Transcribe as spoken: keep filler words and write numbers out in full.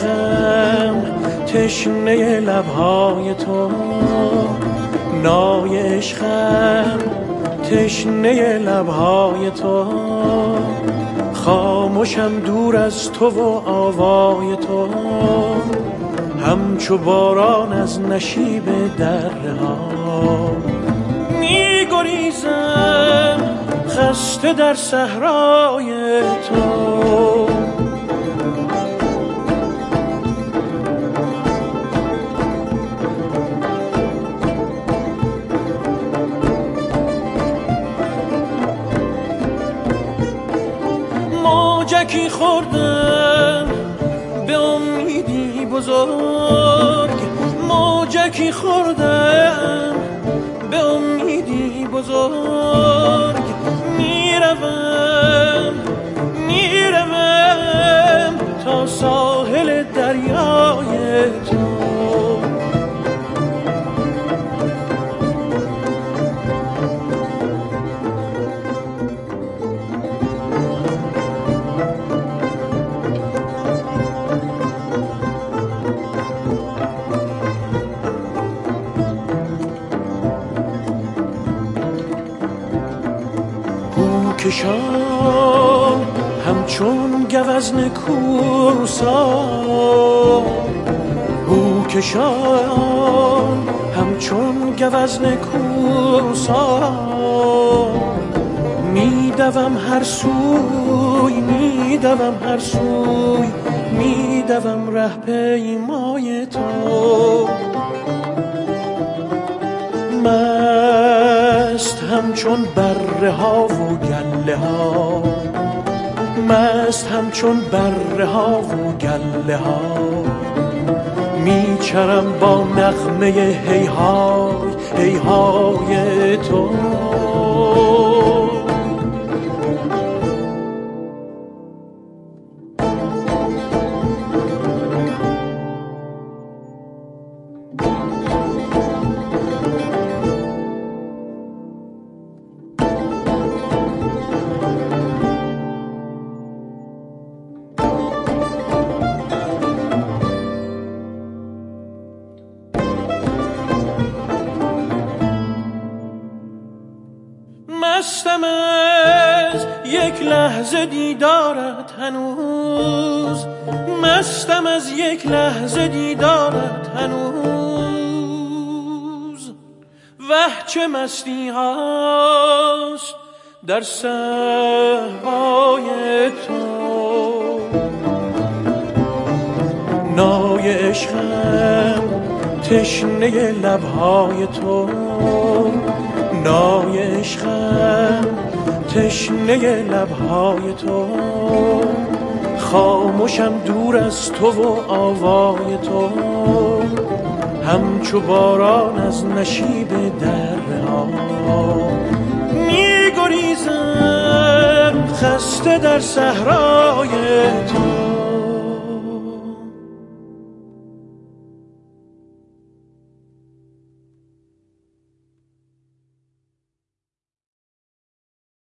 عشقم تشنه لبهای تو، نای عشقم تشنه لبهای تو، خاموشم دور از تو و آوای تو، همچو باران از نشیب دره ها می گریزم خسته در صحرای تو. موجکی خوردم به امیدی بزرگ، موجکی خوردم به امیدی بزرگ، میروم میروم تا ساحل دریای تو. کشان همچون گوزن کوسا، هو کشان همچون گوزن کوسا، میدوم هر سوی میدوم هر سوی میدوم ره پیمای تو. مست همچون بره ها و گله ها، مست همچون بره ها و گله ها، میچرم با نغمه هیهای هیهای تو. مستم از یک لحظه دیدارت هنوز، مستم از یک لحظه دیدارت هنوز، وه چه مستی هاست در صحرای تو. نای عشقم تشنه لبهای تو، نای عشقم تشنه لبهای تو، خاموشم دور از تو و آوای تو، همچو باران از نشیب دره ها می گریزم خسته در صحرای تو.